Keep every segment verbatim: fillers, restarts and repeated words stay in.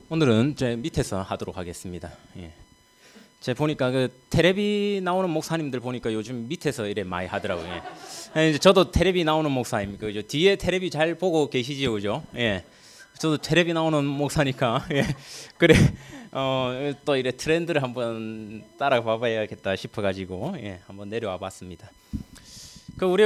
오늘은 제 밑에서 하도록 하겠습니다. 예. 제가 보니까 그 텔레비 나오는 목사님들 보니까 요즘 밑에서 이래 많이 하더라고요. 예. 이제 저도 텔레비 나오는 목사입니다. 그죠? 뒤에 텔레비 잘 보고 계시죠, 그죠? 예. 저도 텔레비 나오는 목사니까 예. 그래 어, 또 이래 트렌드를 한번 따라봐봐야겠다 싶어가지고 예. 한번 내려와봤습니다. 그 우리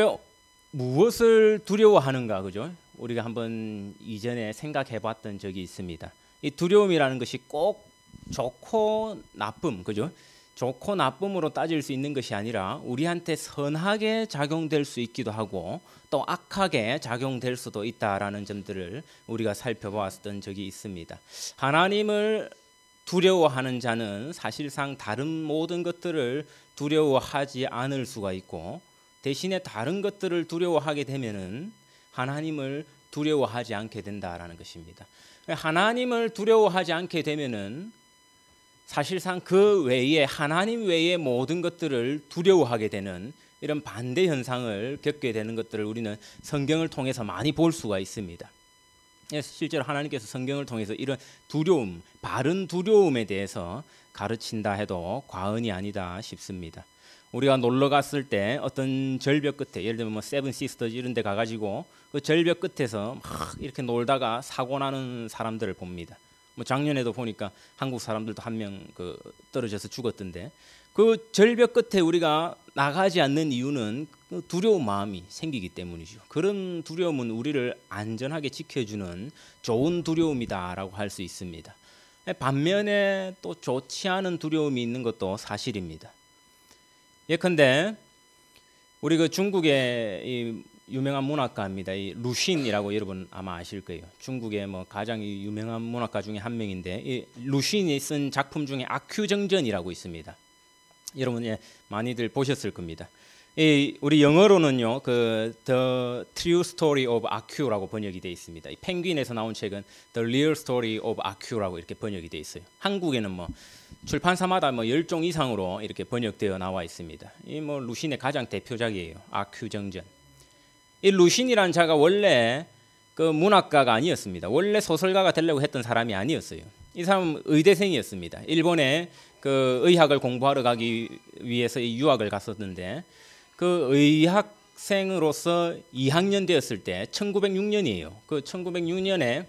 무엇을 두려워하는가, 그죠? 우리가 한번 이전에 생각해봤던 적이 있습니다. 이 두려움이라는 것이 꼭 좋고 나쁨, 그죠? 좋고 나쁨으로 따질 수 있는 것이 아니라 우리한테 선하게 작용될 수 있기도 하고 또 악하게 작용될 수도 있다라는 점들을 우리가 살펴보았던 적이 있습니다. 하나님을 두려워하는 자는 사실상 다른 모든 것들을 두려워하지 않을 수가 있고 대신에 다른 것들을 두려워하게 되면은 하나님을 두려워하지 않게 된다라는 것입니다. 하나님을 두려워하지 않게 되면은 사실상 그 외에 하나님 외의 모든 것들을 두려워하게 되는 이런 반대 현상을 겪게 되는 것들을 우리는 성경을 통해서 많이 볼 수가 있습니다. 실제로 하나님께서 성경을 통해서 이런 두려움, 바른 두려움에 대해서 가르친다 해도 과언이 아니다 싶습니다. 우리가 놀러 갔을 때 어떤 절벽 끝에, 예를 들면 뭐 세븐 시스터즈 이런 데 가가지고 그 절벽 끝에서 막 이렇게 놀다가 사고 나는 사람들을 봅니다. 뭐 작년에도 보니까 한국 사람들도 한 명 그 떨어져서 죽었던데, 그 절벽 끝에 우리가 나가지 않는 이유는 두려운 마음이 생기기 때문이죠. 그런 두려움은 우리를 안전하게 지켜주는 좋은 두려움이다라고 할 수 있습니다. 반면에 또 좋지 않은 두려움이 있는 것도 사실입니다. 예컨대 우리 그 중국의 이 유명한 문학가입니다. 이 루신이라고 여러분 아마 아실 거예요. 중국의 뭐 가장 유명한 문학가 중에 한 명인데, 이 루신이 쓴 작품 중에 아큐정전이라고 있습니다. 여러분 예, 많이들 보셨을 겁니다. 이 우리 영어로는요, 그 The True Story of 아큐라고 번역이 되어 있습니다. 이 펭귄에서 나온 책은 The Real Story of 아큐라고 이렇게 번역이 되어 있어요. 한국에는 뭐 출판사마다 뭐 열 종 이상으로 이렇게 번역되어 나와 있습니다. 이 뭐 루신의 가장 대표작이에요. 아큐정전. 이 루신이라는 자가 원래 그 문학가가 아니었습니다. 원래 소설가가 되려고 했던 사람이 아니었어요. 이 사람은 의대생이었습니다. 일본에 그 의학을 공부하러 가기 위해서 이 유학을 갔었는데, 그 의학생으로서 이 학년 되었을 때 천구백육 년이에요. 그 천구백육 년에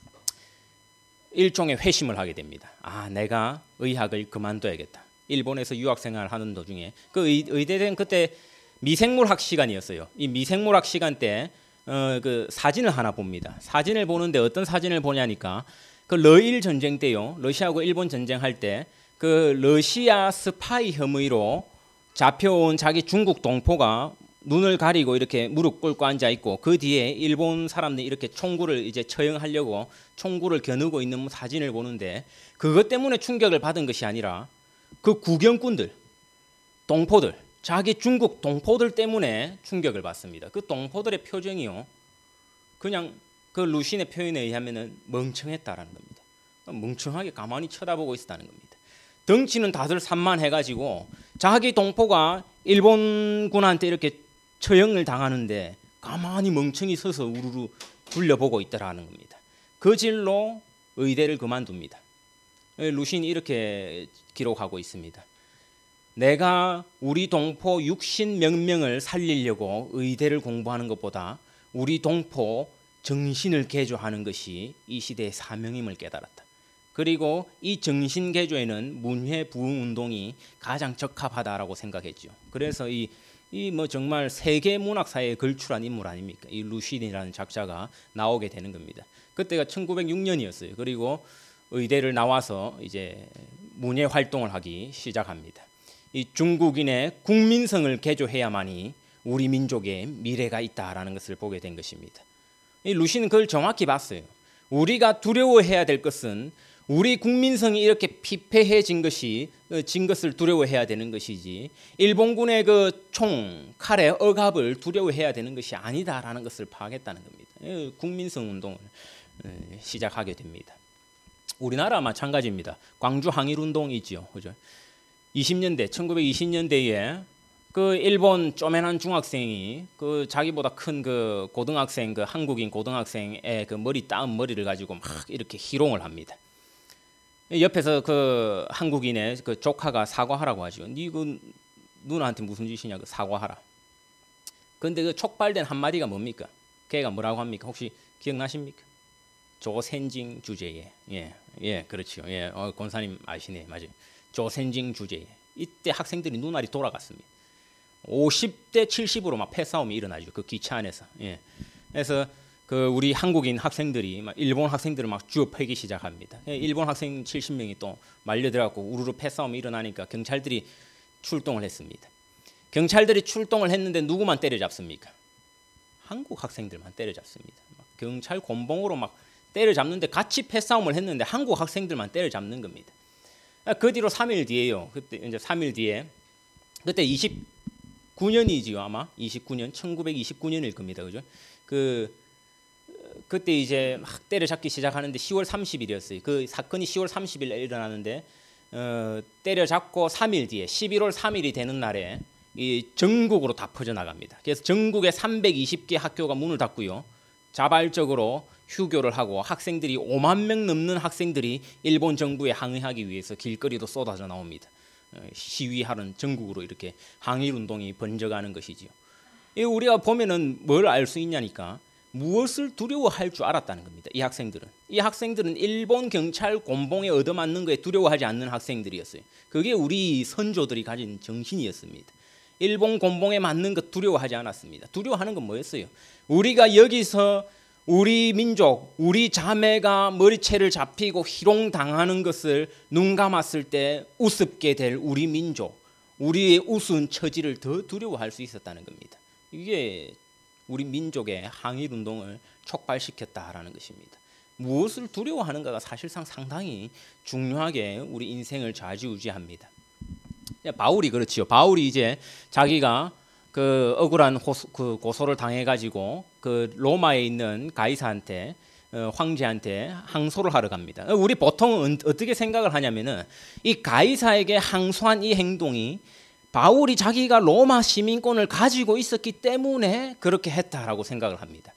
일종의 회심을 하게 됩니다. 아, 내가 의학을 그만둬야겠다. 일본에서 유학생활을 하는 도중에 그 의, 의대생 그때 미생물학 시간이었어요. 이 미생물학 시간 때 어, 그 사진을 하나 봅니다. 사진을 보는데 어떤 사진을 보냐니까 그 러일 전쟁 때요. 러시아하고 일본 전쟁할 때 그 러시아 스파이 혐의로 잡혀온 자기 중국 동포가 눈을 가리고 이렇게 무릎 꿇고 앉아 있고, 그 뒤에 일본 사람들이 이렇게 총구를 이제 처형하려고 총구를 겨누고 있는 사진을 보는데, 그것 때문에 충격을 받은 것이 아니라 그 구경꾼들, 동포들, 자기 중국 동포들 때문에 충격을 받습니다. 그 동포들의 표정이요, 그냥 그 루신의 표현에 의하면은 멍청했다라는 겁니다. 멍청하게 가만히 쳐다보고 있었다는 겁니다. 덩치는 다들 산만해가지고 자기 동포가 일본군한테 이렇게 처형을 당하는데 가만히 멍청히 서서 우르르 둘려보고 있더라는 겁니다. 그 질로 의대를 그만둡니다. 루신이 이렇게 기록하고 있습니다. 내가 우리 동포 육신 몇 명을 살리려고 의대를 공부하는 것보다 우리 동포 정신을 개조하는 것이 이 시대의 사명임을 깨달았다. 그리고 이 정신 개조에는 문회 부흥 운동이 가장 적합하다라고 생각했죠. 그래서 이 이 뭐 정말 세계 문학사에 걸출한 인물 아닙니까? 이 루신이라는 작자가 나오게 되는 겁니다. 그때가 천구백육 년이었어요. 그리고 의대를 나와서 이제 문예 활동을 하기 시작합니다. 이 중국인의 국민성을 개조해야만이 우리 민족의 미래가 있다라는 것을 보게 된 것입니다. 이 루신은 그걸 정확히 봤어요. 우리가 두려워해야 될 것은 우리 국민성이 이렇게 피폐해진 것이 진 것을 두려워해야 되는 것이지, 일본군의 그 총, 칼의 억압을 두려워해야 되는 것이 아니다라는 것을 파악했다는 겁니다. 국민성 운동을 시작하게 됩니다. 우리나라 마찬가지입니다. 광주 항일 운동이 있죠, 그죠? 이십 년대, 천구백이십 년대에 그 일본 쪼맨한 중학생이 그 자기보다 큰 그 고등학생, 그 한국인 고등학생의 그 머리 따은 머리를 가지고 막 이렇게 희롱을 합니다. 옆에서 그 한국인의 그 조카가 사과하라고 하죠. 니그 누나한테 무슨 짓이냐, 그 사과하라. 근데 그 촉발된 한마디가 뭡니까? 걔가 뭐라고 합니까? 혹시 기억나십니까? 조센징 주제에. 예, 예, 그렇죠. 예, 어, 권사님 아시네, 맞아요. 조센징 주제에. 이때 학생들이 눈알이 돌아갔습니다. 오십 대 칠십으로 막 패싸움이 일어나죠. 그 기차 안에서. 예. 그래서 그 우리 한국인 학생들이 막 일본 학생들을 막 쥐어 패기 시작합니다. 일본 학생 칠십 명이 또 말려들어갖고 우르르 패싸움이 일어나니까 경찰들이 출동을 했습니다. 경찰들이 출동을 했는데 누구만 때려잡습니까? 한국 학생들만 때려잡습니다. 막 경찰 곤봉으로 막 때려잡는데 같이 패싸움을 했는데 한국 학생들만 때려잡는 겁니다. 그 뒤로 삼 일 뒤에요. 그때 이제 삼 일 뒤에 그때 이십구 년이지요, 아마 이십구 년, 천구백이십구 년일 겁니다, 그죠? 그 그때 이제 막 때려잡기 시작하는데 시월 삼십일이었어요. 그 사건이 시월 삼십일에 일어나는데 어, 때려잡고 삼 일 뒤에 십일월 삼 일이 되는 날에 이 전국으로 다 퍼져나갑니다. 그래서 전국에 삼백이십 개 학교가 문을 닫고요. 자발적으로 휴교를 하고 학생들이 오만 명 넘는 학생들이 일본 정부에 항의하기 위해서 길거리로 쏟아져 나옵니다. 시위하는 전국으로 이렇게 항일운동이 번져가는 것이지요. 우리가 보면은 뭘 알 수 있냐니까 무엇을 두려워할 줄 알았다는 겁니다. 이 학생들은 이 학생들은 일본 경찰 곤봉에 얻어맞는 거에 두려워하지 않는 학생들이었어요. 그게 우리 선조들이 가진 정신이었습니다. 일본 곤봉에 맞는 것 두려워하지 않았습니다. 두려워하는 건 뭐였어요? 우리가 여기서 우리 민족, 우리 자매가 머리채를 잡히고 희롱당하는 것을 눈 감았을 때 우습게 될 우리 민족, 우리의 우스운 처지를 더 두려워할 수 있었다는 겁니다. 이게 우리 민족의 항일운동을 촉발시켰다라는 것입니다. 무엇을 두려워하는가가 사실상 상당히 중요하게 우리 인생을 좌지우지합니다. 바울이 그렇지요. 바울이 이제 자기가 그 억울한 호소, 그 고소를 당해가지고 그 로마에 있는 가이사한테 어, 황제한테 항소를 하러 갑니다. 우리 보통은 어떻게 생각을 하냐면은 이 가이사에게 항소한 이 행동이 바울이 자기가 로마 시민권을 가지고 있었기 때문에 그렇게 했다라고 생각을 합니다.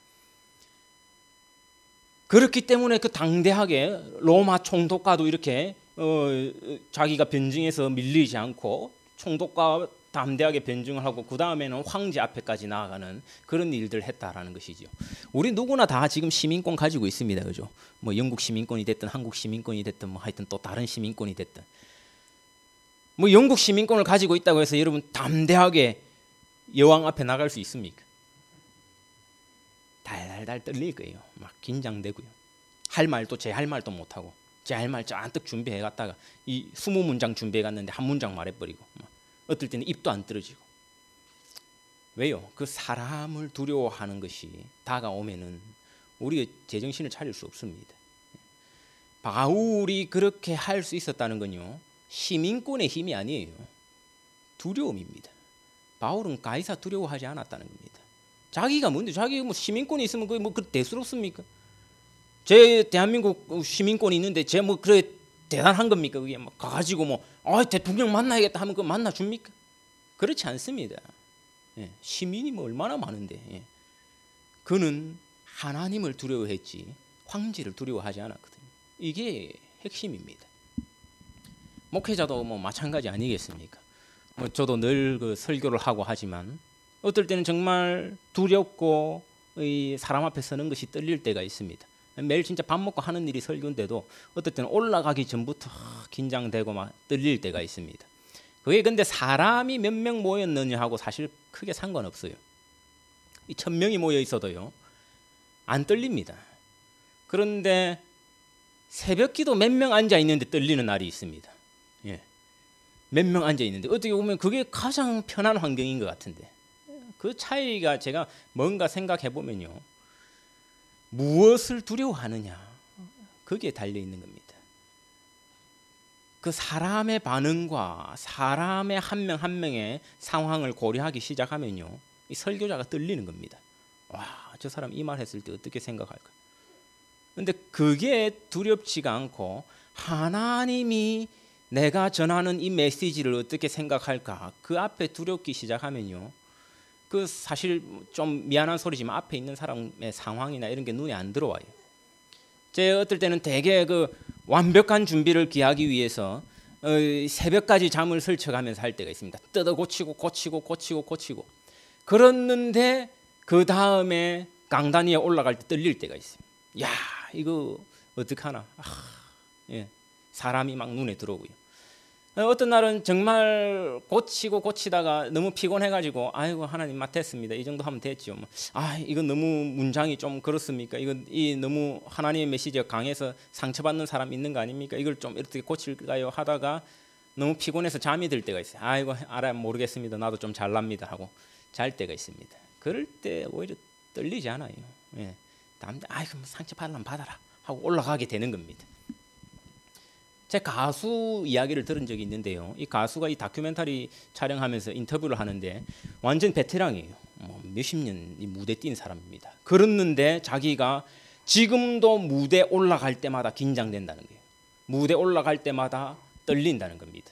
그렇기 때문에 그 당대하게 로마 총독과도 이렇게 어, 자기가 변증해서 밀리지 않고 총독과 담대하게 변증을 하고 그 다음에는 황제 앞에까지 나아가는 그런 일들을 했다라는 것이죠. 우리 누구나 다 지금 시민권 가지고 있습니다, 그죠? 뭐 영국 시민권이 됐든 한국 시민권이 됐든 뭐 하여튼 또 다른 시민권이 됐든 뭐 영국 시민권을 가지고 있다고 해서 여러분 담대하게 여왕 앞에 나갈 수 있습니까? 달달달 떨릴 거예요. 막 긴장되고요. 할 말도 제 할 말도 못 하고 제 할 말 잔뜩 준비해 갔다가 이 이십 문장 준비해 갔는데 한 문장 말해버리고 막 어떨 때는 입도 안 떨어지고. 왜요? 그 사람을 두려워하는 것이 다가오면은 우리가 제정신을 차릴 수 없습니다. 바울이 그렇게 할 수 있었다는 건요, 시민권의 힘이 아니에요. 두려움입니다. 바울은 가이사 두려워하지 않았다는 겁니다. 자기가 뭔데? 자기가 뭐 시민권이 있으면 그게 뭐 그 대수롭습니까? 제 대한민국 시민권이 있는데 제 뭐 그래 대단한 겁니까? 그게 막 가지고 뭐 아, 대통령 만나야겠다 하면 그 만나 줍니까? 그렇지 않습니다. 예, 시민이 뭐 얼마나 많은데. 예. 그는 하나님을 두려워했지 황제를 두려워하지 않았거든요. 이게 핵심입니다. 목회자도 뭐 마찬가지 아니겠습니까? 뭐 저도 늘 그 설교를 하고 하지만 어떨 때는 정말 두렵고 이 사람 앞에 서는 것이 떨릴 때가 있습니다. 매일 진짜 밥 먹고 하는 일이 설교인데도 어떨 때는 올라가기 전부터 긴장되고 막 떨릴 때가 있습니다. 그게 근데 사람이 몇 명 모였느냐 하고 사실 크게 상관없어요. 이 천 명이 모여 있어도요 안 떨립니다. 그런데 새벽기도 몇 명 앉아 있는데 떨리는 날이 있습니다. 예. 몇 명 앉아 있는데 어떻게 보면 그게 가장 편한 환경인 것 같은데 그 차이가 제가 뭔가 생각해 보면요, 무엇을 두려워하느냐 거기에 달려 있는 겁니다. 그 사람의 반응과 사람의 한 명 한 명의 상황을 고려하기 시작하면요, 이 설교자가 떨리는 겁니다. 와, 저 사람 이 말 했을 때 어떻게 생각할까? 근데 그게 두렵지가 않고 하나님이 내가 전하는 이 메시지를 어떻게 생각할까? 그 앞에 두렵기 시작하면요, 그 사실 좀 미안한 소리지만 앞에 있는 사람의 상황이나 이런 게 눈에 안 들어와요. 제 어떨 때는 되게 그 완벽한 준비를 기하기 위해서 어, 새벽까지 잠을 설쳐가면서 할 때가 있습니다. 뜯어 고치고 고치고 고치고 고치고. 그랬는데 그 다음에 강단 위에 올라갈 때 떨릴 때가 있어요. 야, 이거 어떡하나. 아, 예, 사람이 막 눈에 들어오고요. 어떤 날은 정말 고치고 고치다가 너무 피곤해가지고 아이고 하나님 맡았습니다. 이 정도 하면 됐죠. 뭐. 아, 이건 너무 문장이 좀 그렇습니까? 이건 이 너무 하나님의 메시지가 강해서 상처받는 사람 있는 거 아닙니까? 이걸 좀 어떻게 고칠까요? 하다가 너무 피곤해서 잠이 들 때가 있어요. 아이고 알아 모르겠습니다. 나도 좀 잘납니다 하고 잘 때가 있습니다. 그럴 때 오히려 떨리지 않아요. 예, 남들 아이고 상처받으면 받아라 하고 올라가게 되는 겁니다. 제 가수 이야기를 들은 적이 있는데요. 이 가수가 이 다큐멘터리 촬영하면서 인터뷰를 하는데 완전 베테랑이에요. 뭐 몇십 년 이 무대 뛴 사람입니다. 그랬는데 자기가 지금도 무대 올라갈 때마다 긴장된다는 거예요. 무대 올라갈 때마다 떨린다는 겁니다.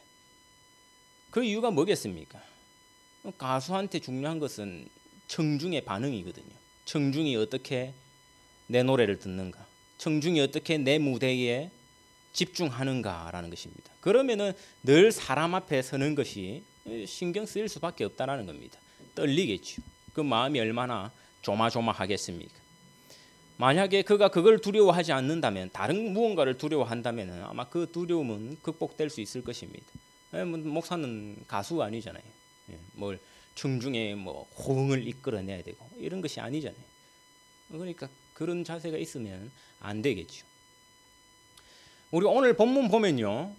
그 이유가 뭐겠습니까? 가수한테 중요한 것은 청중의 반응이거든요. 청중이 어떻게 내 노래를 듣는가, 청중이 어떻게 내 무대에 집중하는가라는 것입니다. 그러면은 늘 사람 앞에 서는 것이 신경 쓰일 수밖에 없다라는 겁니다. 떨리겠죠. 그 마음이 얼마나 조마조마하겠습니까? 만약에 그가 그걸 두려워하지 않는다면, 다른 무언가를 두려워한다면 아마 그 두려움은 극복될 수 있을 것입니다. 목사는 가수가 아니잖아요. 뭘 청중에 뭐 호응을 이끌어내야 되고 이런 것이 아니잖아요. 그러니까 그런 자세가 있으면 안 되겠죠. 우리 오늘 본문 보면요,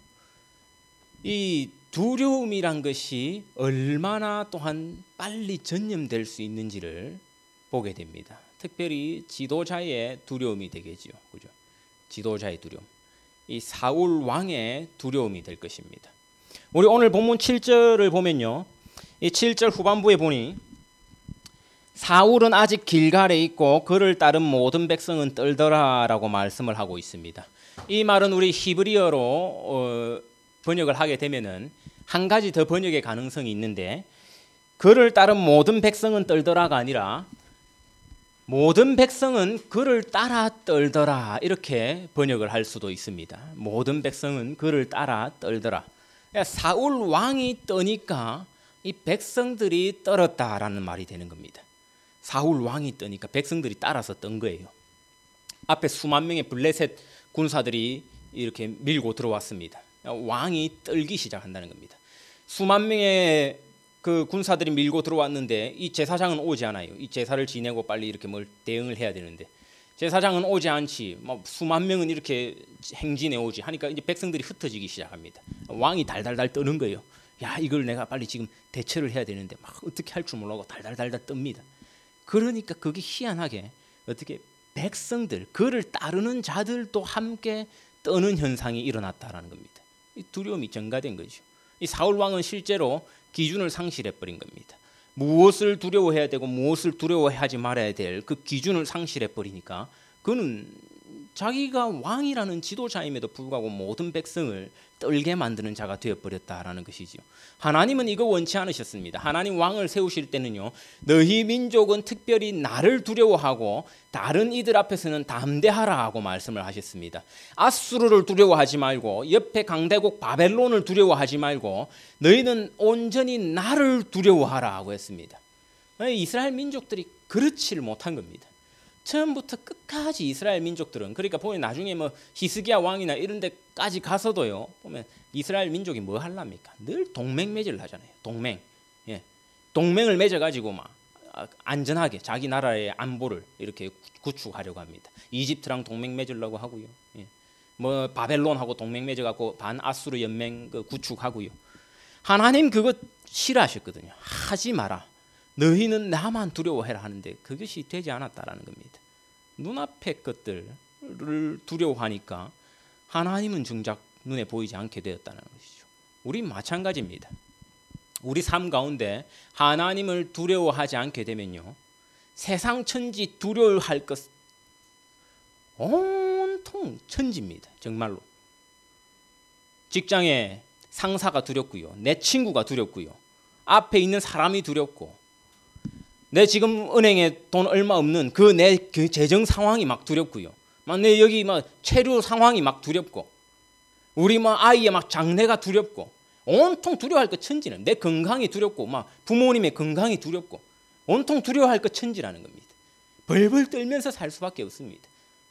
이 두려움이란 것이 얼마나 또한 빨리 전염될 수 있는지를 보게 됩니다. 특별히 지도자의 두려움이 되겠죠. 그죠? 지도자의 두려움. 이 사울 왕의 두려움이 될 것입니다. 우리 오늘 본문 칠 절을 보면요, 이 칠 절 후반부에 보니 사울은 아직 길갈에 있고 그를 따른 모든 백성은 떨더라라고 말씀을 하고 있습니다. 이 말은 우리 히브리어로 어, 번역을 하게 되면은 한 가지 더 번역의 가능성이 있는데, 그를 따른 모든 백성은 떨더라가 아니라 모든 백성은 그를 따라 떨더라, 이렇게 번역을 할 수도 있습니다. 모든 백성은 그를 따라 떨더라. 사울 왕이 떠니까 이 백성들이 떨었다라는 말이 되는 겁니다. 사울 왕이 떠니까 백성들이 따라서 떤 거예요. 앞에 수만 명의 블레셋 군사들이 이렇게 밀고 들어왔습니다. 왕이 떨기 시작한다는 겁니다. 수만 명의 그 군사들이 밀고 들어왔는데 이 제사장은 오지 않아요. 이 제사를 지내고 빨리 이렇게 뭘 대응을 해야 되는데 제사장은 오지 않지. 뭐 수만 명은 이렇게 행진해 오지 하니까 이제 백성들이 흩어지기 시작합니다. 왕이 달달달 떠는 거예요. 야, 이걸 내가 빨리 지금 대처를 해야 되는데 막 어떻게 할 줄 몰라고 달달달달 뜹니다. 그러니까 그게 희한하게 어떻게 백성들, 그를 따르는 자들도 함께 떠는 현상이 일어났다라는 겁니다. 이 두려움이 증가된 거죠. 이 사울 왕은 실제로 기준을 상실해 버린 겁니다. 무엇을 두려워해야 되고 무엇을 두려워하지 말아야 될 그 기준을 상실해 버리니까 그는 자기가 왕이라는 지도자임에도 불구하고 모든 백성을 떨게 만드는 자가 되어버렸다라는 것이죠. 하나님은 이거 원치 않으셨습니다. 하나님 왕을 세우실 때는요, 너희 민족은 특별히 나를 두려워하고 다른 이들 앞에서는 담대하라 하고 말씀을 하셨습니다. 아수르를 두려워하지 말고 옆에 강대국 바벨론을 두려워하지 말고 너희는 온전히 나를 두려워하라 하고 했습니다. 이스라엘 민족들이 그렇지를 못한 겁니다. 처음부터 끝까지 이스라엘 민족들은, 그러니까 보면 나중에 뭐 히스기야 왕이나 이런 데까지 가서도요, 보면 이스라엘 민족이 뭐 하랍니까? 늘 동맹 맺으려 하잖아요. 동맹. 예. 동맹을 맺어 가지고 막 안전하게 자기 나라의 안보를 이렇게 구축하려고 합니다. 이집트랑 동맹 맺으려고 하고요. 예. 뭐 바벨론하고 동맹 맺어 갖고 반아수르 연맹 그 구축하고요. 하나님 그거 싫어하셨거든요. 하지 마라. 너희는 나만 두려워해라 하는데 그것이 되지 않았다라는 겁니다. 눈앞의 것들을 두려워하니까 하나님은 정작 눈에 보이지 않게 되었다는 것이죠. 우리 마찬가지입니다. 우리 삶 가운데 하나님을 두려워하지 않게 되면요, 세상 천지 두려워할 것 온통 천지입니다. 정말로. 직장에 상사가 두렵고요, 내 친구가 두렵고요, 앞에 있는 사람이 두렵고, 내 지금 은행에 돈 얼마 없는 그 내 그 재정 상황이 막 두렵고요, 막 내 여기 막 체류 상황이 막 두렵고, 우리 뭐 아이의 막 장래가 두렵고 온통 두려워할 것 천지는 내 건강이 두렵고 막 부모님의 건강이 두렵고 온통 두려워할 것 천지라는 겁니다. 벌벌 떨면서 살 수밖에 없습니다.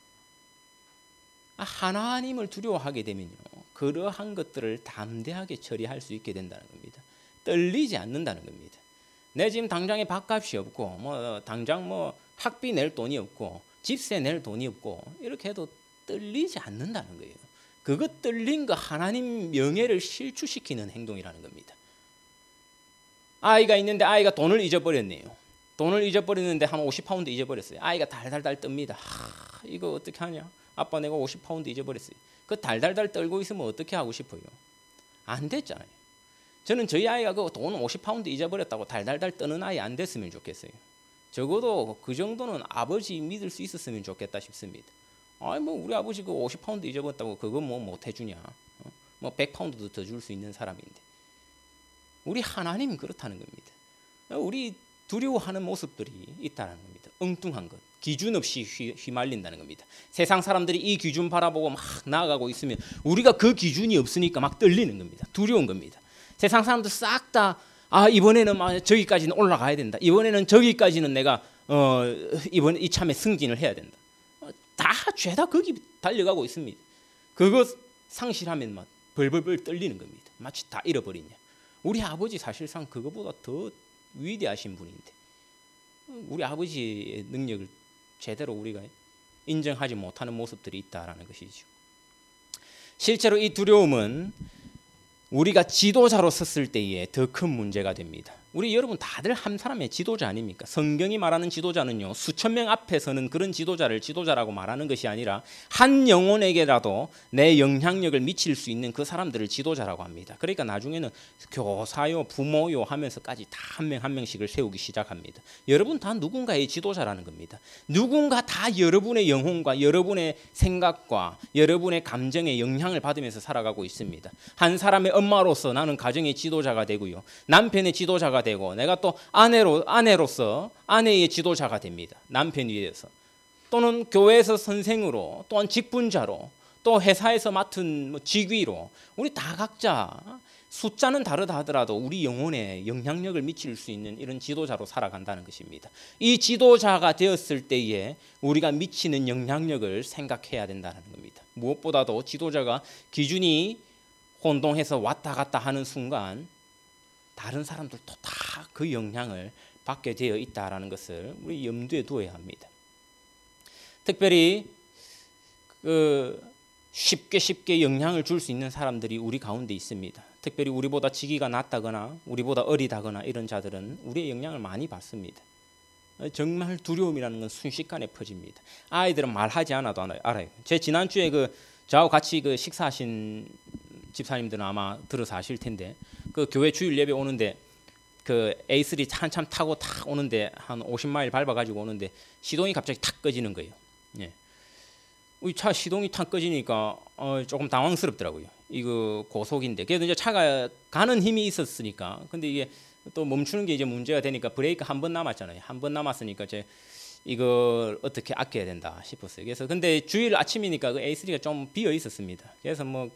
하나님을 두려워하게 되면요, 그러한 것들을 담대하게 처리할 수 있게 된다는 겁니다. 떨리지 않는다는 겁니다. 내 지금 당장에 밥값이 없고 뭐 당장 뭐 학비 낼 돈이 없고 집세 낼 돈이 없고 이렇게 해도 떨리지 않는다는 거예요. 그거 떨린 거 하나님 명예를 실추시키는 행동이라는 겁니다. 아이가 있는데 아이가 돈을 잊어버렸네요. 돈을 잊어버렸는데 한 오십 파운드 잊어버렸어요. 아이가 달달달 뜹니다. 하, 이거 어떻게 하냐? 아빠 내가 오십 파운드 잊어버렸어요. 그 달달달 떨고 있으면 어떻게 하고 싶어요? 안 됐잖아요. 저는 저희 아이가 그 돈 오십 파운드 잊어버렸다고 달달달 떠는 아이 안 됐으면 좋겠어요. 적어도 그 정도는 아버지 믿을 수 있었으면 좋겠다 싶습니다. 아니 뭐 우리 아버지 그 오십 파운드 잊어버렸다고 그거 뭐 못 해주냐? 어? 뭐 백 파운드도 더 줄 수 있는 사람인데. 우리 하나님은 그렇다는 겁니다. 우리 두려워하는 모습들이 있다는 겁니다. 엉뚱한 것, 기준 없이 휘, 휘말린다는 겁니다. 세상 사람들이 이 기준 바라보고 막 나아가고 있으면 우리가 그 기준이 없으니까 막 떨리는 겁니다. 두려운 겁니다. 세상 사람들 싹 다 아 이번에는 저기까지는 올라가야 된다. 이번에는 저기까지는 내가 어, 이번 이참에 승진을 해야 된다. 다 죄다 거기 달려가고 있습니다. 그거 상실하면 막 벌벌벌 떨리는 겁니다. 마치 다 잃어버리냐. 우리 아버지 사실상 그거보다 더 위대하신 분인데 우리 아버지의 능력을 제대로 우리가 인정하지 못하는 모습들이 있다라는 것이죠. 실제로 이 두려움은 우리가 지도자로 섰을 때에 더 큰 문제가 됩니다. 우리 여러분 다들 한 사람의 지도자 아닙니까? 성경이 말하는 지도자는요, 수천 명 앞에서는 그런 지도자를 지도자라고 말하는 것이 아니라 한 영혼에게라도 내 영향력을 미칠 수 있는 그 사람들을 지도자라고 합니다. 그러니까 나중에는 교사요, 부모요 하면서까지 다 한 명 한 명씩을 세우기 시작합니다. 여러분 다 누군가의 지도자라는 겁니다. 누군가 다 여러분의 영혼과 여러분의 생각과 여러분의 감정에 영향을 받으면서 살아가고 있습니다. 한 사람의 엄마로서 나는 가정의 지도자가 되고요, 남편의 지도자가 되고, 내가 또 아내로 아내로서 아내의 지도자가 됩니다. 남편에 의해서. 또는 교회에서 선생으로, 또한 직분자로, 또 회사에서 맡은 뭐 직위로, 우리 다 각자 숫자는 다르다 하더라도 우리 영혼에 영향력을 미칠 수 있는 이런 지도자로 살아간다는 것입니다. 이 지도자가 되었을 때에 우리가 미치는 영향력을 생각해야 된다는 겁니다. 무엇보다도 지도자가 기준이 혼동해서 왔다 갔다 하는 순간 다른 사람들도 다 그 영향을 받게 되어 있다는 것을 우리 염두에 두어야 합니다. 특별히 그 쉽게 쉽게 영향을 줄 수 있는 사람들이 우리 가운데 있습니다. 특별히 우리보다 직위가 낮다거나 우리보다 어리다거나 이런 자들은 우리의 영향을 많이 받습니다. 정말 두려움이라는 건 순식간에 퍼집니다. 아이들은 말하지 않아도 알아요. 제 지난주에 그 저하고 같이 그 식사하신 집사님들은 아마 들어서 아실 텐데, 그 교회 주일 예배 오는데 그 에이 쓰리 한참 타고 탁 오는데 한 오십 마일 밟아가지고 오는데 시동이 갑자기 탁 꺼지는 거예요. 예. 우리 차 시동이 탁 꺼지니까 어 조금 당황스럽더라고요. 이거 고속인데. 그래도 이제 차가 가는 힘이 있었으니까. 근데 이게 또 멈추는 게 이제 문제가 되니까 브레이크 한 번 남았잖아요. 한 번 남았으니까 이제 이걸 어떻게 아껴야 된다 싶었어요. 그래서 근데 주일 아침이니까 그 에이 쓰리가 좀 비어 있었습니다. 그래서 뭐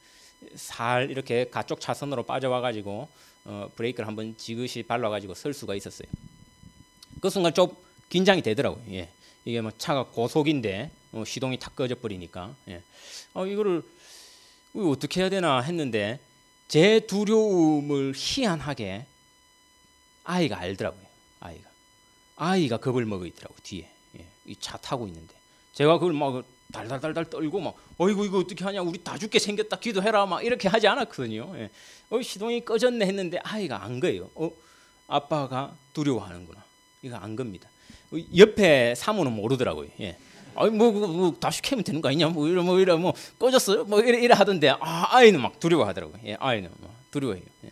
살 이렇게 가쪽 차선으로 빠져와 가지고 어, 브레이크를 한번 지그시 발라 가지고 설 수가 있었어요. 그 순간 좀 긴장이 되더라고요. 예. 이게 뭐 차가 고속인데 어, 시동이 탁 꺼져 버리니까 예. 어, 이거를 어떻게 해야 되나 했는데 제 두려움을 희한하게 아이가 알더라고요. 아이가 아이가 겁을 먹어 있더라고 뒤에. 예. 이 차 타고 있는데 제가 그걸 막 달달달달 떨고 막 어이구 이거 어떻게 하냐, 우리 다 죽게 생겼다, 기도해라, 막 이렇게 하지 않았거든요. 예. 어, 시동이 꺼졌네 했는데 아이가 안 거예요. 어, 아빠가 두려워하는구나. 이거 안 겁니다. 옆에 사모는 모르더라고요. 예. 아니 뭐, 뭐, 뭐 다시 켜면 되는 거 아니냐, 뭐 이래 뭐 이래 뭐 꺼졌어요, 뭐 이래, 이래 하던데 아, 아이는 막 두려워하더라고요. 예, 아이는 막 두려워해요. 예.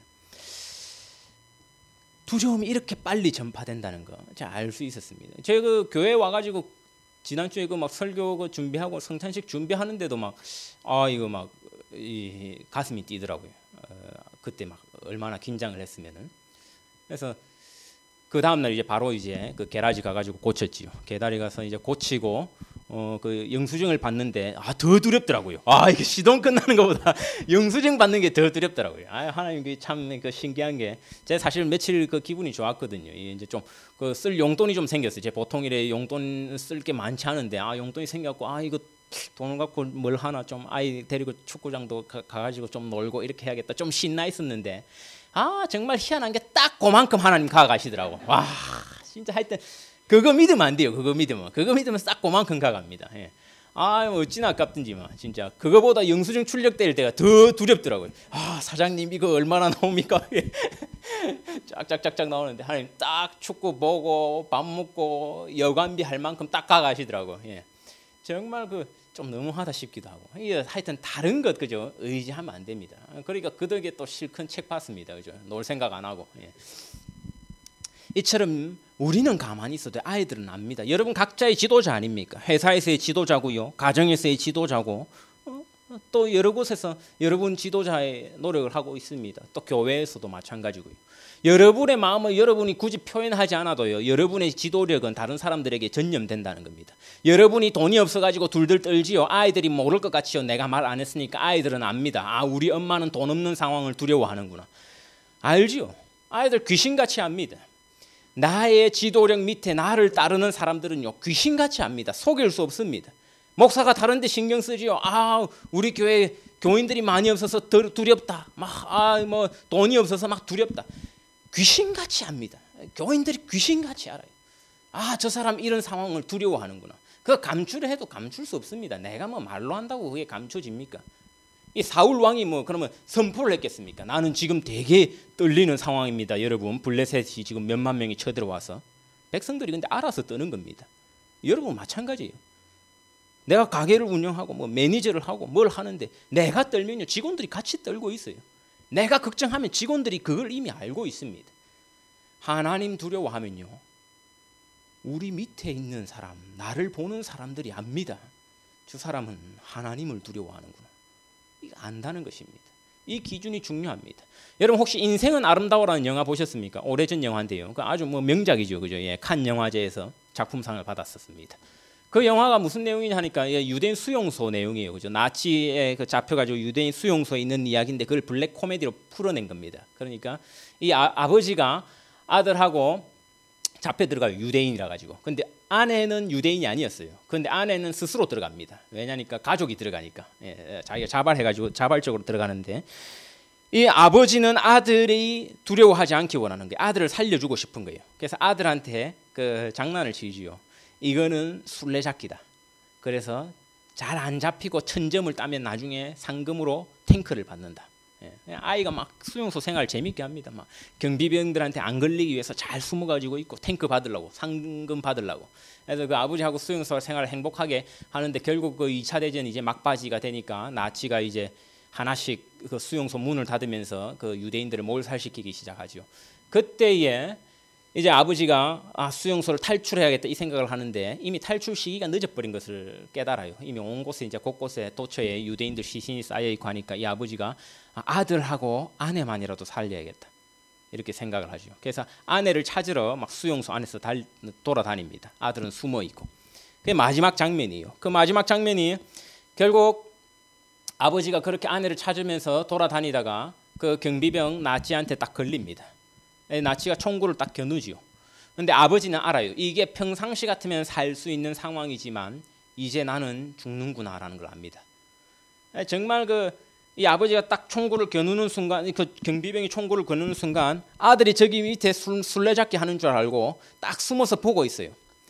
두려움이 이렇게 빨리 전파된다는 거 제가 알 수 있었습니다. 제가 그 교회 와가지고 지난주에 그 막 설교 그 준비하고 성찬식 준비하는데도 막 아 이거 막 이 가슴이 뛰더라고요. 어, 그때 막 얼마나 긴장을 했으면은. 그래서 그 다음 날 이제 바로 이제 그 게라지 가가지고 고쳤지요. 게다리 가서 이제 고치고 어, 그 영수증을 받는데 아, 더 두렵더라고요. 아, 이게 시동 끝나는 것보다 영수증 받는 게 더 두렵더라고요. 아, 하나님 참 그 신기한 게 제가 사실 며칠 그 기분이 좋았거든요. 이제 좀 그 쓸 용돈이 좀 생겼어요. 제 보통 이래 용돈 쓸 게 많지 않은데 아, 용돈이 생겼고 아, 이거 돈을 갖고 뭘 하나 좀 아이 데리고 축구장도 가, 가가지고 좀 놀고 이렇게 해야겠다. 좀 신나 있었는데 아, 정말 희한한 게 딱 그만큼 하나님 가가시더라고. 와, 진짜 하여튼 그거 믿으면 안 돼요. 그거 믿으면 그거 믿으면 싹 그만큼 가갑니다. 예. 아, 뭐 어찌나 아깝든지 뭐 진짜 그거보다 영수증 출력될 때가 더 두렵더라고요. 아, 사장님 이거 얼마나 나옵니까? 짝짝짝짝 나오는데 하나님 딱 축구 보고 밥 먹고 여관비 할 만큼 딱 가가시더라고. 예. 정말 그 좀 너무하다 싶기도 하고. 이게 하여튼 다른 것 그죠? 의지하면 안 됩니다. 그러니까 그 덕에 또 실컷 책 봤습니다. 그죠? 놀 생각 안 하고. 예. 이처럼 우리는 가만히 있어도 아이들은 압니다. 여러분 각자의 지도자 아닙니까? 회사에서의 지도자고요, 가정에서의 지도자고, 어? 또 여러 곳에서 여러분 지도자의 노력을 하고 있습니다. 또 교회에서도 마찬가지고요. 여러분의 마음을 여러분이 굳이 표현하지 않아도요, 여러분의 지도력은 다른 사람들에게 전염된다는 겁니다. 여러분이 돈이 없어가지고 둘들 떨지요, 아이들이 모를 것 같이요, 내가 말 안 했으니까 아이들은 압니다. 아, 우리 엄마는 돈 없는 상황을 두려워하는구나. 알지요? 아이들 귀신같이 압니다. 나의 지도력 밑에 나를 따르는 사람들은요, 귀신같이 압니다. 속일 수 없습니다. 목사가 다른 데 신경 쓰지요. 아, 우리 교회 교인들이 많이 없어서 두렵다. 막, 아, 뭐 돈이 없어서 막 두렵다. 귀신같이 압니다. 교인들이 귀신같이 알아요. 아, 저 사람 이런 상황을 두려워하는구나. 그거 감출해도 감출 수 없습니다. 내가 뭐 말로 한다고 그게 감춰집니까? 이 사울 왕이 뭐 그러면 선포를 했겠습니까? 나는 지금 되게 떨리는 상황입니다. 여러분, 블레셋이 지금 몇만 명이 쳐들어와서 백성들이 근데 알아서 떠는 겁니다. 여러분 마찬가지예요. 내가 가게를 운영하고 뭐 매니저를 하고 뭘 하는데 내가 떨면요, 직원들이 같이 떨고 있어요. 내가 걱정하면 직원들이 그걸 이미 알고 있습니다. 하나님 두려워하면요, 우리 밑에 있는 사람, 나를 보는 사람들이 압니다. 저 사람은 하나님을 두려워하는구나. 이거 안다는 것입니다. 이 기준이 중요합니다. 여러분 혹시 인생은 아름다워라는 영화 보셨습니까? 오래전 영화인데요. 그 아주 뭐 명작이죠, 그죠? 예, 칸 영화제에서 작품상을 받았었습니다. 그 영화가 무슨 내용이냐 하니까 예, 유대인 수용소 내용이에요, 그죠? 나치에 그 잡혀가지고 유대인 수용소에 있는 이야기인데 그걸 블랙 코미디로 풀어낸 겁니다. 그러니까 이 아, 아버지가 아들하고 잡혀 들어가요, 유대인이라 가지고. 근데 아내는 유대인이 아니었어요. 근데 아내는 스스로 들어갑니다. 왜냐니까 가족이 들어가니까. 예, 자기가 자발해가지고 자발적으로 들어가는데 이 아버지는 아들이 두려워하지 않기 원하는 거예요. 아들을 살려주고 싶은 거예요. 그래서 아들한테 그 장난을 치지요. 이거는 술래잡기다. 그래서 잘 안 잡히고 천점을 따면 나중에 상금으로 탱크를 받는다. 예, 아이가 막 수용소 생활 재밌게 합니다. 막 경비병들한테 안 걸리기 위해서 잘 숨어가지고 있고 탱크 받으려고, 상금 받으려고. 그래서 그 아버지하고 수용소 생활을 행복하게 하는데 결국 그 이 차 대전이 이제 막바지가 되니까 나치가 이제 하나씩 그 수용소 문을 닫으면서 그 유대인들을 몰살시키기 시작하죠. 그때에 이제 아버지가 아, 수용소를 탈출해야겠다 이 생각을 하는데 이미 탈출 시기가 늦어버린 것을 깨달아요. 이미 온 곳에 이제 곳곳에 도처에 유대인들 시신이 쌓여 있고 하니까 이 아버지가 아들하고 아내만이라도 살려야겠다 이렇게 생각을 하죠. 그래서 아내를 찾으러 막 수용소 안에서 달, 돌아다닙니다. 아들은 숨어 있고. 그게 마지막 장면이에요. 그 마지막 장면이 결국 아버지가 그렇게 아내를 찾으면서 돌아다니다가 그 경비병 나치한테 딱 걸립니다. 나치가 총구를 딱 겨누지요. 그런데 아버지는 알아요. 이게 평상시 같으면 살 수 있는 상황이지만 이제 나는 죽는구나라는 걸 압니다. 정말 그 이 아버지가 딱 총구를 겨누는 순간, 그 경비병이 총구를 겨누는 순간 아들이 저기 밑에 술, 술래잡기 하는 줄 알고 딱 숨어서 보고 있어요.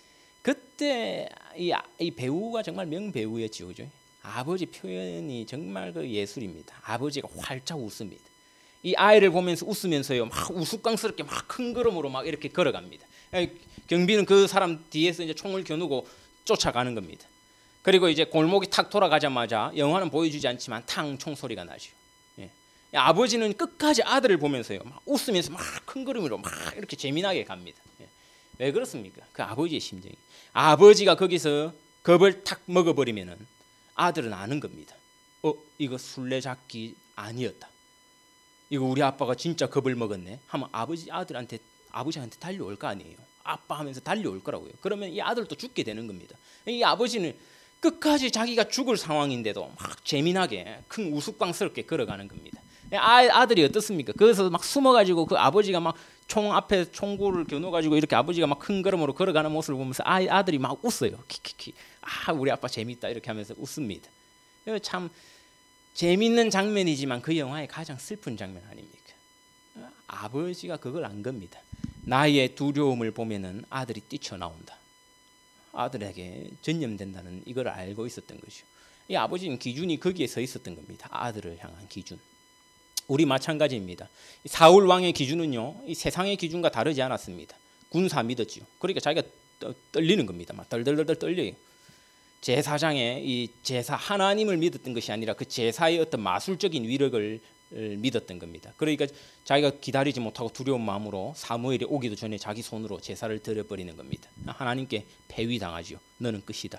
그때 이, 이 배우가 정말 명배우였죠, 그죠? 아버지 표현이 정말 그 예술입니다. 아버지가 활짝 웃습니다. 이 아이를 보면서 웃으면서요, 막 우스꽝스럽게 막 큰 걸음으로 막 이렇게 걸어갑니다. 경비는 그 사람 뒤에서 이제 총을 겨누고 쫓아가는 겁니다. 그리고 이제 골목이 탁 돌아가자마자 영화는 보여주지 않지만 탕 총소리가 나죠. 예. 아버지는 끝까지 아들을 보면서요, 막 웃으면서 막 큰 걸음으로 막 이렇게 재미나게 갑니다. 예. 왜 그렇습니까? 그 아버지의 심정이. 아버지가 거기서 겁을 탁 먹어버리면은 아들은 아는 겁니다. 어, 이거 술래잡기 아니었다. 이거 우리 아빠가 진짜 겁을 먹었네 하면 아버지 아들한테 아버지한테 달려올 거 아니에요. 아빠 하면서 달려올 거라고요. 그러면 이 아들도 죽게 되는 겁니다. 이 아버지는 끝까지 자기가 죽을 상황인데도 막 재미나게 큰 우스꽝스럽게 걸어가는 겁니다. 아, 아들이 어떻습니까? 그래서 막 숨어가지고 그 아버지가 막 총 앞에 총구를 겨누어가지고 이렇게 아버지가 막 큰 걸음으로 걸어가는 모습을 보면서 아, 아들이 막 웃어요. 키키키. 아, 우리 아빠 재밌다 이렇게 하면서 웃습니다. 참 재밌는 장면이지만 그 영화의 가장 슬픈 장면 아닙니까? 아버지가 그걸 안 겁니다. 나의 두려움을 보면은 아들이 뛰쳐나온다. 아들에게 전념된다는 이걸 알고 있었던 것이요. 이 아버지는 기준이 거기에 서 있었던 겁니다. 아들을 향한 기준. 우리 마찬가지입니다. 사울 왕의 기준은요, 이 세상의 기준과 다르지 않았습니다. 군사 믿었지요. 그러니까 자기가 떨리는 겁니다. 막 덜덜덜 떨려요. 제사장의 이 제사 하나님을 믿었던 것이 아니라 그 제사의 어떤 마술적인 위력을 믿었던 겁니다. 그러니까 자기가 기다리지 못하고 두려운 마음으로 사무엘이 오기도 전에 자기 손으로 제사를 드려버리는 겁니다. 하나님께 폐위당하지요. 너는 끝이다.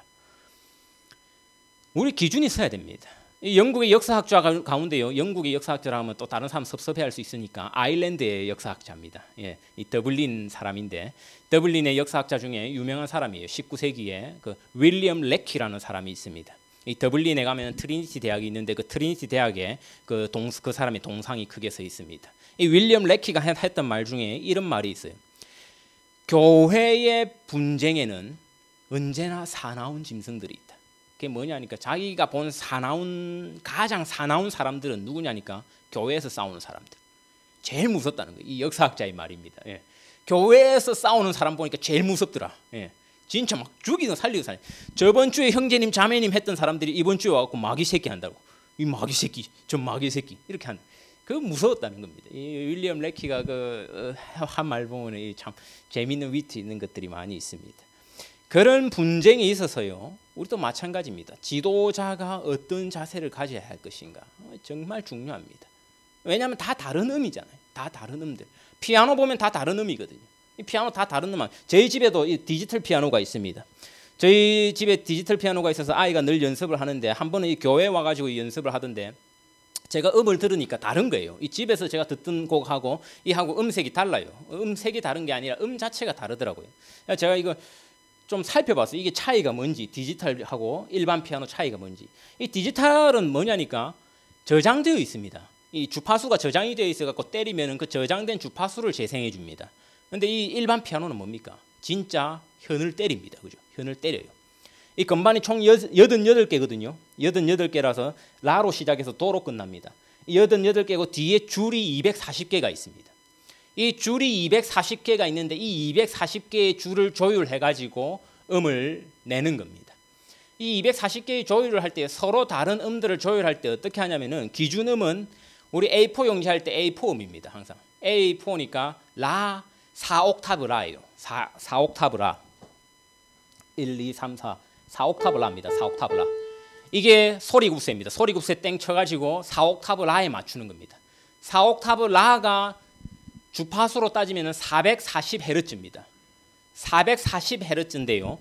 우리 기준이 있어야 됩니다. 이 영국의 역사학자 가운데요. 영국의 역사학자라 하면 또 다른 사람 섭섭해할 수 있으니까 아일랜드의 역사학자입니다. 예, 이 더블린 사람인데 더블린의 역사학자 중에 유명한 사람이에요. 십구 세기에 그 윌리엄 레키라는 사람이 있습니다. 이 더블린에 가면 트리니티 대학이 있는데 그 트리니티 대학에 그, 동, 그 사람의 동상이 크게 서 있습니다. 이 윌리엄 레키가 했던 말 중에 이런 말이 있어요. 교회의 분쟁에는 언제나 사나운 짐승들이 있다. 그게 뭐냐니까 자기가 본 사나운 가장 사나운 사람들은 누구냐니까 교회에서 싸우는 사람들. 제일 무섭다는 거예요. 이 역사학자의 말입니다. 예. 교회에서 싸우는 사람 보니까 제일 무섭더라. 예. 진짜 막 죽이든 살리든 살리. 저번 주에 형제님 자매님 했던 사람들이 이번 주에 와갖고 마귀 새끼 한다고. 이 마귀 새끼, 저 마귀 새끼 이렇게 한다. 그 무서웠다는 겁니다. 이 윌리엄 레키가 그 한 말 보면 참 재미있는 위트 있는 것들이 많이 있습니다. 그런 분쟁에 있어서요. 우리도 마찬가지입니다. 지도자가 어떤 자세를 가져야 할 것인가 정말 중요합니다. 왜냐하면 다 다른 음이잖아요. 다 다른 음들. 피아노 보면 다 다른 음이거든요. 이 피아노 다 다른 음악. 저희 집에도 이 디지털 피아노가 있습니다. 저희 집에 디지털 피아노가 있어서 아이가 늘 연습을 하는데 한 번은 이 교회 와가지고 연습을 하던데 제가 음을 들으니까 다른 거예요. 이 집에서 제가 듣던 곡하고 이하고 음색이 달라요. 음색이 다른 게 아니라 음 자체가 다르더라고요. 제가 이거 좀 살펴봤어요. 이게 차이가 뭔지 디지털하고 일반 피아노 차이가 뭔지. 이 디지털은 뭐냐니까 저장되어 있습니다. 이 주파수가 저장이 되어 있어갖고 때리면은 그 저장된 주파수를 재생해 줍니다. 근데 이 일반 피아노는 뭡니까? 진짜 현을 때립니다. 그죠? 현을 때려요. 이 건반이 총 여든여덟 개거든요. 여든여덟 개라서 라로 시작해서 도로 끝납니다. 여든여덟 개고 뒤에 줄이 이백사십 개가 있습니다. 이 줄이 이백사십 개가 있는데 이 이백사십 개의 줄을 조율해 가지고 음을 내는 겁니다. 이 이백사십 개의 조율을 할 때 서로 다른 음들을 조율할 때 어떻게 하냐면은 기준음은 우리 에이 사 용지할 때 에이 사 음입니다. 항상 에이 사니까 라 사 옥타브 라예요. 사, 사 옥타브 라. 일, 이, 삼, 사. 사 옥타브 라입니다. 사 옥타브 라. 이게 소리굽새입니다. 소리굽새 땡 쳐가지고 사 옥타브 라에 맞추는 겁니다. 사 옥타브 라가 주파수로 따지면 사백사십 헤르츠입니다. 사백사십 헤르츠인데요.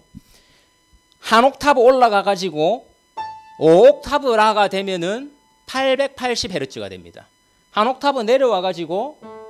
한 옥타브 올라가가지고 오 옥타브 라가 되면은 팔백팔십 헤르츠가 됩니다. 한 옥타브 내려와가지고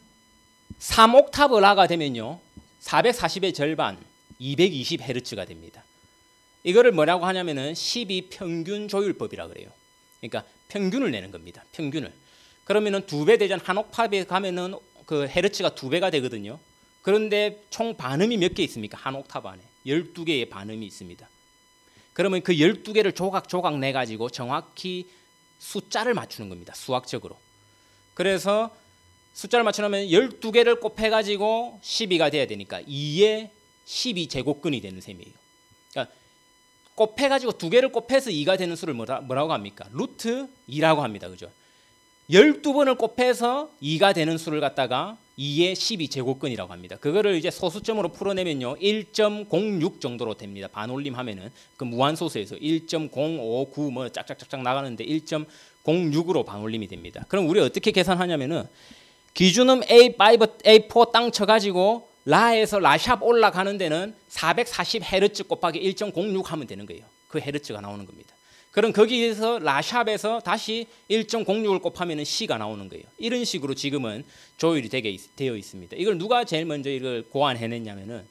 삼 옥타브 라가 되면요. 사백사십의 절반, 이백이십 헤르츠가 됩니다. 이거를 뭐라고 하냐면은 십이 평균 조율법이라 그래요. 그러니까 평균을 내는 겁니다. 평균을. 그러면은 두 배 되전 한 옥타브에 가면은 그 헤르츠가 두 배가 되거든요. 그런데 총 반음이 몇 개 있습니까? 한 옥타브 안에. 열두 개의 반음이 있습니다. 그러면 그 열두 개를 조각조각 내가지고 정확히 숫자를 맞추는 겁니다. 수학적으로. 그래서 숫자를 맞추려면 열두 개를 곱해가지고 십이가 돼야 되니까 이에 십이 제곱근이 되는 셈이에요. 그러니까 곱해가지고 두 개를 곱해서 이가 되는 수를 뭐라, 뭐라고 합니까? 루트 이라고 합니다. 그죠? 열두 번을 곱해서 이가 되는 수를 갖다가 이의 십이 제곱근이라고 합니다. 그거를 이제 소수점으로 풀어내면요. 일 점 공육 정도로 됩니다. 반올림 하면은 그 무한소수에서 일 점 공오구 뭐 짝짝짝짝 나가는데 일 점 공육으로 반올림이 됩니다. 그럼 우리 어떻게 계산하냐면은 기준음 에이 오, 에이 사 땅 쳐가지고 라에서 라샵 올라가는 데는 사백사십 헤르츠 곱하기 일 점 공육 하면 되는 거예요. 그 헤르츠가 나오는 겁니다. 그럼 거기에서 라샵에서 다시 일 점 공육을 곱하면 C가 나오는 거예요. 이런 식으로 지금은 조율이 되게 되어 있습니다. 이걸 누가 제일 먼저 이걸 고안해냈냐면은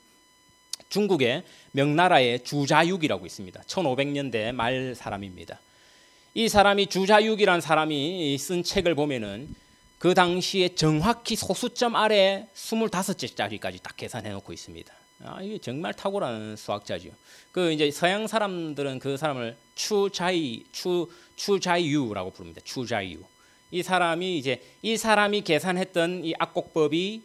중국의 명나라의 주자육이라고 있습니다. 천오백 년대 말 사람입니다. 이 사람이 주자육이라는 사람이 쓴 책을 보면은 그 당시에 정확히 소수점 아래 스물다섯 자리까지 딱 계산해 놓고 있습니다. 아, 이게 정말 탁월한 수학자죠. 그 이제 서양 사람들은 그 사람을 추자이 추 추자이유라고 부릅니다. 추자이유. 이 사람이 이제 이 사람이 계산했던 이 악곡법이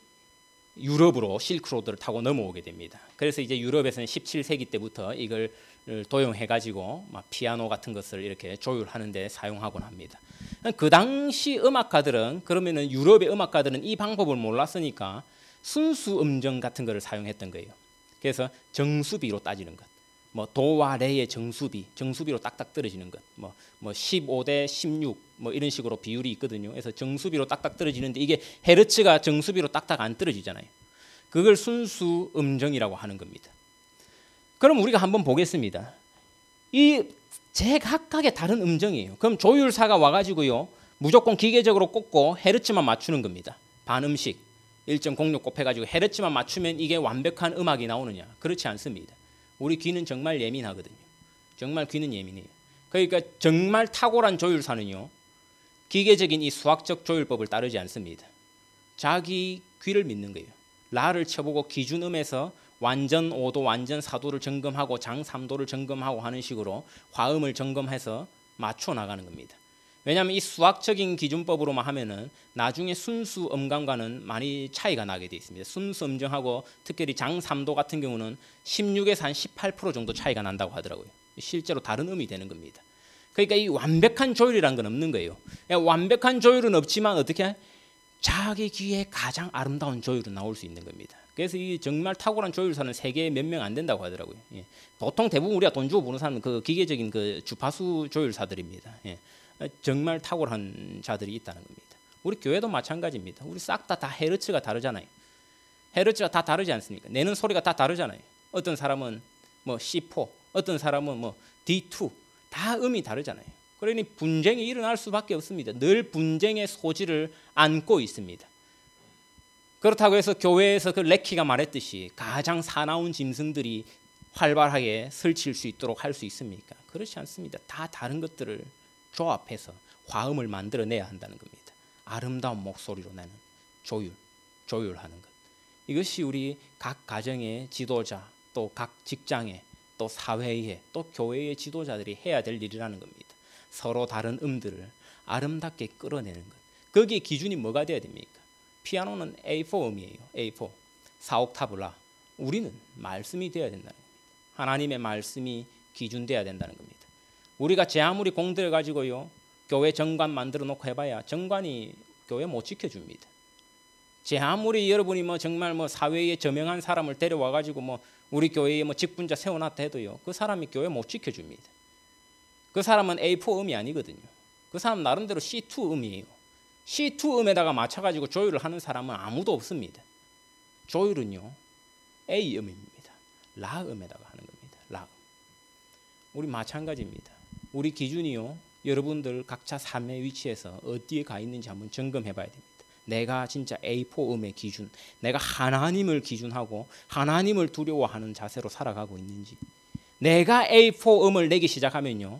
유럽으로 실크로드를 타고 넘어오게 됩니다. 그래서 이제 유럽에서는 십칠 세기 때부터 이걸 도용해 가지고 막 피아노 같은 것을 이렇게 조율하는 데 사용하곤 합니다. 그 당시 음악가들은 그러면은 유럽의 음악가들은 이 방법을 몰랐으니까 순수 음정 같은 것을 사용했던 거예요. 그래서 정수비로 따지는 것, 뭐 도와 레의 정수비, 정수비로 딱딱 떨어지는 것, 뭐, 뭐 십오 대 십육 뭐 이런 식으로 비율이 있거든요. 그래서 정수비로 딱딱 떨어지는데 이게 헤르츠가 정수비로 딱딱 안 떨어지잖아요. 그걸 순수 음정이라고 하는 겁니다. 그럼 우리가 한번 보겠습니다. 이 제각각의 다른 음정이에요. 그럼 조율사가 와가지고요, 무조건 기계적으로 꽂고 헤르츠만 맞추는 겁니다. 반음씩 일 점 공육 곱해가지고 헤르츠만 맞추면 이게 완벽한 음악이 나오느냐? 그렇지 않습니다. 우리 귀는 정말 예민하거든요. 정말 귀는 예민해요. 그러니까 정말 탁월한 조율사는요, 기계적인 이 수학적 조율법을 따르지 않습니다. 자기 귀를 믿는 거예요. 라를 쳐보고 기준음에서 완전 오 도, 완전 사 도를 점검하고 장 삼 도를 점검하고 하는 식으로 화음을 점검해서 맞춰 나가는 겁니다. 왜냐하면 이 수학적인 기준법으로만 하면은 나중에 순수 음감과는 많이 차이가 나게 되어 있습니다. 순수 음정하고 특별히 장 삼 도 같은 경우는 십육에서 한 십팔 퍼센트 정도 차이가 난다고 하더라고요. 실제로 다른 음이 되는 겁니다. 그러니까 이 완벽한 조율이라는 건 없는 거예요. 완벽한 조율은 없지만 어떻게 자기 귀에 가장 아름다운 조율은 나올 수 있는 겁니다. 그래서 이 정말 탁월한 조율사는 세계에 몇 명 안 된다고 하더라고요. 예. 보통 대부분 우리가 돈 주고 보는 사람은 그 기계적인 그 주파수 조율사들입니다. 예. 정말 탁월한 자들이 있다는 겁니다. 우리 교회도 마찬가지입니다. 우리 싹 다 다 헤르츠가 다르잖아요. 헤르츠가 다 다르지 않습니까? 내는 소리가 다 다르잖아요. 어떤 사람은 뭐 씨 사, 어떤 사람은 뭐 디 투, 다 음이 다르잖아요. 그러니 분쟁이 일어날 수밖에 없습니다. 늘 분쟁의 소지를 안고 있습니다. 그렇다고 해서 교회에서 그 레키가 말했듯이 가장 사나운 짐승들이 활발하게 설칠 수 있도록 할 수 있습니까? 그렇지 않습니다. 다 다른 것들을 조합해서 화음을 만들어내야 한다는 겁니다. 아름다운 목소리로 내는 조율, 조율하는 것. 이것이 우리 각 가정의 지도자, 또 각 직장의, 또 사회의, 또 교회의 지도자들이 해야 될 일이라는 겁니다. 서로 다른 음들을 아름답게 끌어내는 것. 거기에 기준이 뭐가 돼야 됩니까? 피아노는 에이 사 음이에요. 에이 사. 사 옥타브 라. 우리는 말씀이 돼야 된다는 겁니다. 하나님의 말씀이 기준돼야 된다는 겁니다. 우리가 제 아무리 공들여 가지고요, 교회 정관 만들어 놓고 해봐야 정관이 교회 못 지켜줍니다. 제 아무리 여러분이 뭐 정말 뭐 사회에 저명한 사람을 데려와 가지고 뭐 우리 교회에 뭐 직분자 세워놨다 해도요, 그 사람이 교회 못 지켜줍니다. 그 사람은 에이 사 음이 아니거든요. 그 사람 나름대로 씨 투 음이에요. 씨 투 음에다가 맞춰가지고 조율을 하는 사람은 아무도 없습니다. 조율은요, A 음입니다. 라 음에다가 하는 겁니다. 라 음. 우리 마찬가지입니다. 우리 기준이요, 여러분들 각자 삶의 위치에서 어디에 가 있는지 한번 점검해 봐야 됩니다. 내가 진짜 에이 사 음의 기준, 내가 하나님을 기준하고 하나님을 두려워하는 자세로 살아가고 있는지. 내가 에이 사 음을 내기 시작하면요,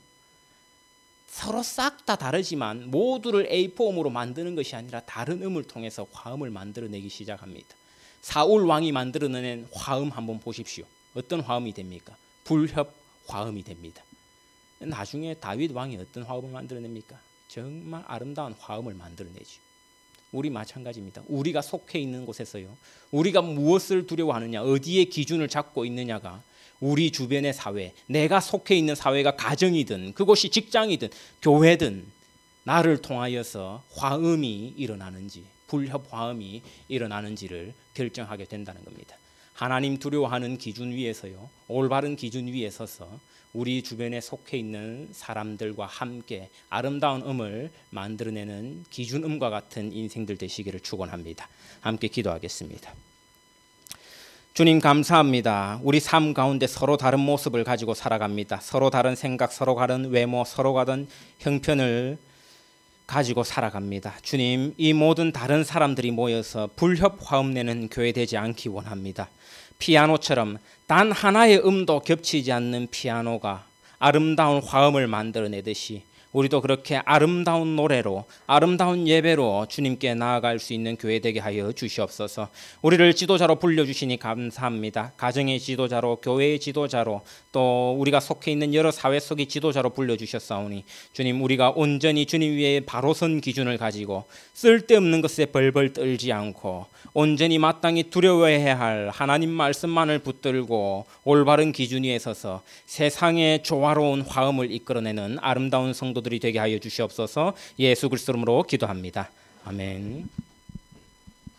서로 싹 다 다르지만 모두를 에이 사 음으로 만드는 것이 아니라 다른 음을 통해서 화음을 만들어내기 시작합니다. 사울 왕이 만들어낸 화음 한번 보십시오. 어떤 화음이 됩니까? 불협 화음이 됩니다. 나중에 다윗 왕이 어떤 화음을 만들어냅니까? 정말 아름다운 화음을 만들어내죠. 우리 마찬가지입니다. 우리가 속해 있는 곳에서요, 우리가 무엇을 두려워하느냐, 어디에 기준을 잡고 있느냐가 우리 주변의 사회, 내가 속해 있는 사회가 가정이든 그곳이 직장이든 교회든 나를 통하여서 화음이 일어나는지, 불협 화음이 일어나는지를 결정하게 된다는 겁니다. 하나님 두려워하는 기준 위에서요, 올바른 기준 위에 서서 우리 주변에 속해 있는 사람들과 함께 아름다운 음을 만들어내는 기준음과 같은 인생들 되시기를 축원합니다. 함께 기도하겠습니다. 주님 감사합니다. 우리 삶 가운데 서로 다른 모습을 가지고 살아갑니다. 서로 다른 생각, 서로 다른 외모, 서로 다른 형편을 가지고 살아갑니다. 주님, 이 모든 다른 사람들이 모여서 불협 화음내는 교회 되지 않기 원합니다. 피아노처럼 단 하나의 음도 겹치지 않는 피아노가 아름다운 화음을 만들어내듯이 우리도 그렇게 아름다운 노래로 아름다운 예배로 주님께 나아갈 수 있는 교회 되게 하여 주시옵소서. 우리를 지도자로 불려주시니 감사합니다. 가정의 지도자로, 교회의 지도자로, 또 우리가 속해 있는 여러 사회 속의 지도자로 불려주셨사오니 주님, 우리가 온전히 주님 위에 바로 선 기준을 가지고 쓸데없는 것에 벌벌 떨지 않고 온전히 마땅히 두려워해야 할 하나님 말씀만을 붙들고 올바른 기준 위에 서서 세상의 조화로운 화음을 이끌어내는 아름다운 성도들이 되게 하여 주시옵소서. 예수 그리스도 이름으로 기도합니다. 아멘.